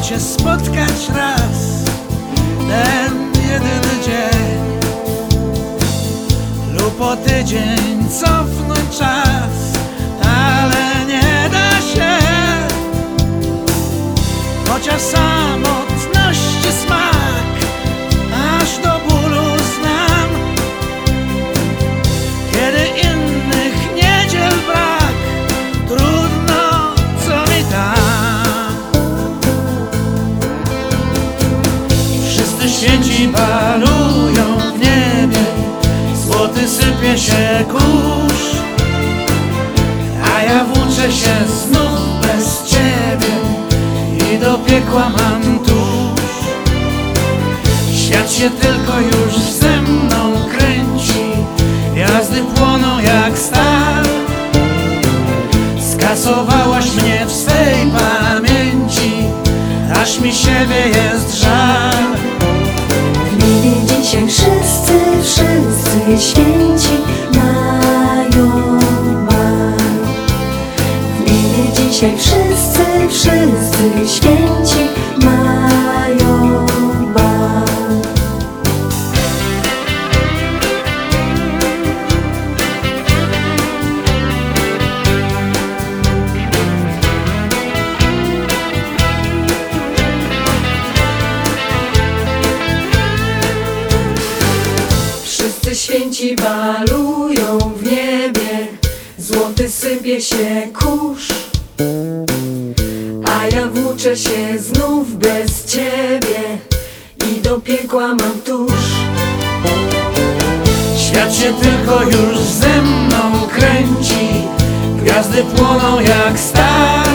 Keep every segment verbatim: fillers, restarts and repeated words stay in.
Cię spotkać raz, ten jedyny dzień, lub o tydzień cofnąć czas, ale nie da się. Chociaż samotności smak aż do bólu znam, kiedy innych niedziel brak, trudno, co mi tam. Wszyscy święci balują w niebie, złoty sypie się kurz, a ja włóczę się znów bez Ciebie i do piekła mam tuż. Świat się tylko już ze mną kręci, jazdy płoną jak stal. Skasowałaś mnie w swej pamięci, aż mi siebie jest żal. W niebie dzisiaj wszyscy, wszyscy święci mają bal. W niebie dzisiaj wszyscy, wszyscy święci mają bal. Wszyscy święci balują w niebie, złoty sypie się kurz, a ja włóczę się znów bez Ciebie i do piekła mam tuż. Świat się tylko już ze mną kręci, gwiazdy płoną jak stal.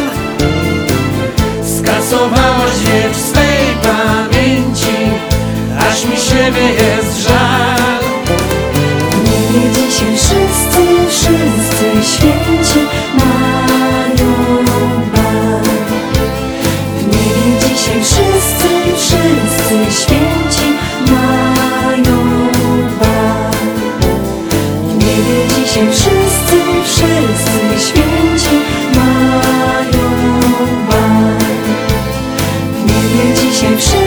Skasowałaś je w swej pamięci, aż mi siebie jest żal. W niebie dzisiaj wszyscy, wszyscy święci mają bal. W niebie dzisiaj wszyscy, wszyscy święci mają bal. W niebie dzisiaj wszyscy, wszyscy święci mają bal. W niebie dzisiaj wszyscy